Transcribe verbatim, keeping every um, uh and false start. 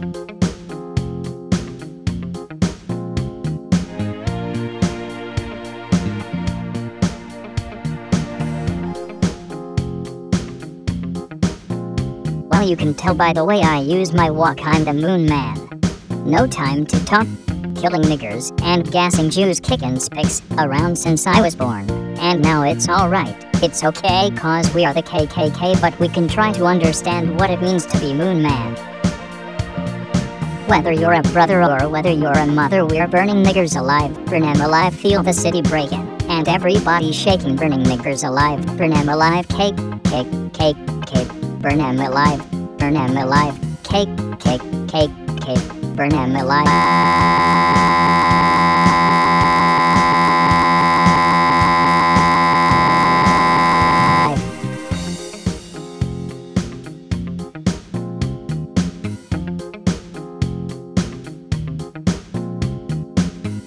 Well, you can tell by the way I use my walk, I'm the Moon Man. No time to talk. Killing niggers and gassing Jews, kicking spics around since I was born. And now it's alright. It's okay cause we are the K K K, but we can try to understand what it means to be Moon Man. Whether you're a brother or whether you're a mother, we're burning niggers alive. Burn 'em alive, feel the city breaking. And everybody shaking, burning niggers alive. Burn 'em alive, cake, cake, cake, cake. Burn 'em alive, burn 'em alive. Cake, cake, cake, cake. Burn 'em alive.